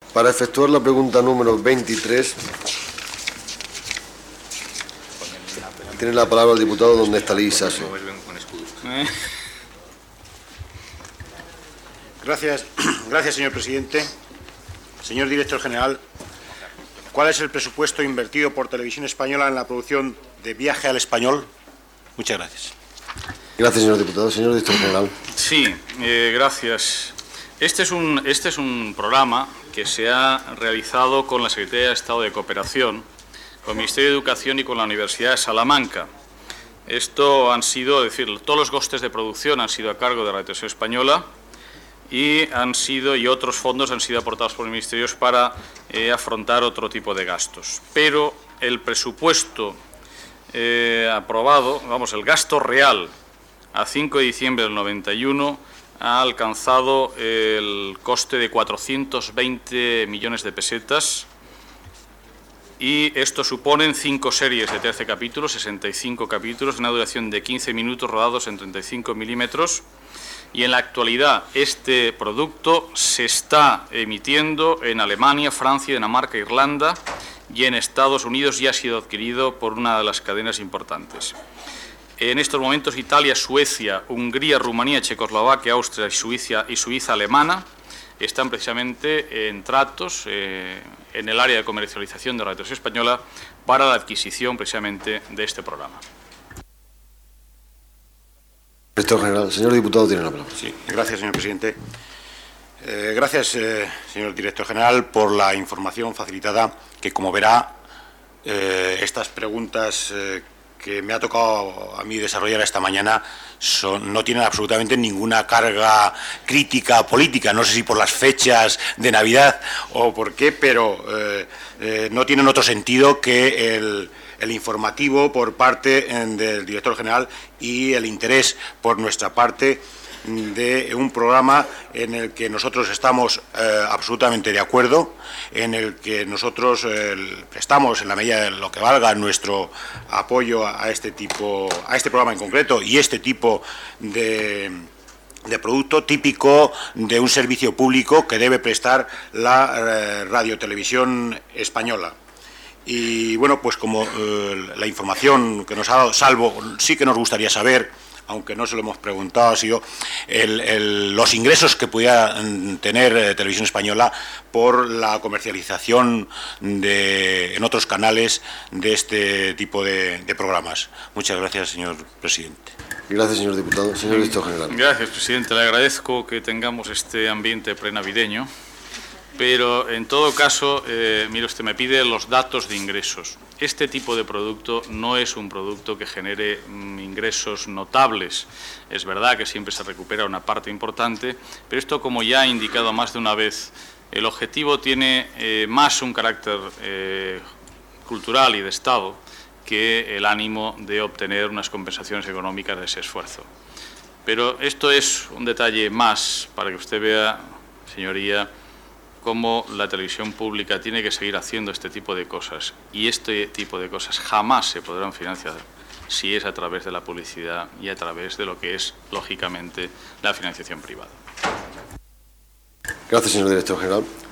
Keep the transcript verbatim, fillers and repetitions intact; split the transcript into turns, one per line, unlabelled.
Para efectuar la pregunta número veintitrés, tiene la palabra el diputado don Néstalí Isaso.
Gracias, gracias, señor presidente. Señor director general, ¿cuál es el presupuesto invertido por Televisión Española en la producción de Viaje al Español? Muchas gracias.
Gracias, señor diputado. Señor director general.
Sí, eh, gracias. Este es, un, este es un programa que se ha realizado con la Secretaría de Estado de Cooperación, con el Ministerio de Educación y con la Universidad de Salamanca. Esto han sido, es decir, todos los costes de producción han sido a cargo de Radio Televisión Española y han sido y otros fondos han sido aportados por los ministerios para eh, afrontar otro tipo de gastos. Pero el presupuesto eh, aprobado, vamos, el gasto real a cinco de diciembre del noventa y uno ha alcanzado el coste de cuatrocientos veinte millones de pesetas y esto supone cinco series de trece capítulos, sesenta y cinco capítulos, una duración de quince minutos rodados en treinta y cinco milímetros. Y en la actualidad este producto se está emitiendo en Alemania, Francia, Dinamarca, Irlanda y en Estados Unidos ya ha sido adquirido por una de las cadenas importantes. En estos momentos Italia, Suecia, Hungría, Rumanía, Checoslovaquia, Austria y Suiza, y Suiza alemana están precisamente en tratos eh, en el área de comercialización de Radio Televisión Española para la adquisición precisamente de este programa.
Director general, señor diputado, tiene la palabra.
Sí, gracias, señor presidente. Eh, gracias, eh, señor director general, por la información facilitada, que, como verá, eh, estas preguntas eh, que me ha tocado a mí desarrollar esta mañana son, no tienen absolutamente ninguna carga crítica política. No sé si por las fechas de Navidad o por qué, pero eh, eh, no tienen otro sentido que el, el informativo por parte eh, del director general y el interés por nuestra parte de un programa en el que nosotros estamos eh, absolutamente de acuerdo, en el que nosotros eh, prestamos en la medida de lo que valga nuestro apoyo a, a este tipo, a este programa en concreto y este tipo de, de producto típico de un servicio público que debe prestar la eh, radiotelevisión española. Y bueno, pues como eh, la información que nos ha dado, salvo sí que nos gustaría saber, aunque no se lo hemos preguntado, ha sido el, el, los ingresos que pudiera tener eh, Televisión Española por la comercialización de, en otros canales de este tipo de, de programas. Muchas gracias, señor presidente.
Gracias, señor diputado. Señor director general.
Gracias, presidente. Le agradezco que tengamos este ambiente prenavideño, pero en todo caso, eh, mire usted, me pide los datos de ingresos. Este tipo de producto no es un producto que genere mm, ingresos notables. Es verdad que siempre se recupera una parte importante, pero esto, como ya he indicado más de una vez, el objetivo tiene eh, más un carácter eh, cultural y de Estado que el ánimo de obtener unas compensaciones económicas de ese esfuerzo. Pero esto es un detalle más para que usted vea, señoría, cómo la televisión pública tiene que seguir haciendo este tipo de cosas, y este tipo de cosas jamás se podrán financiar si es a través de la publicidad y a través de lo que es, lógicamente, la financiación privada.
Gracias, señor director general.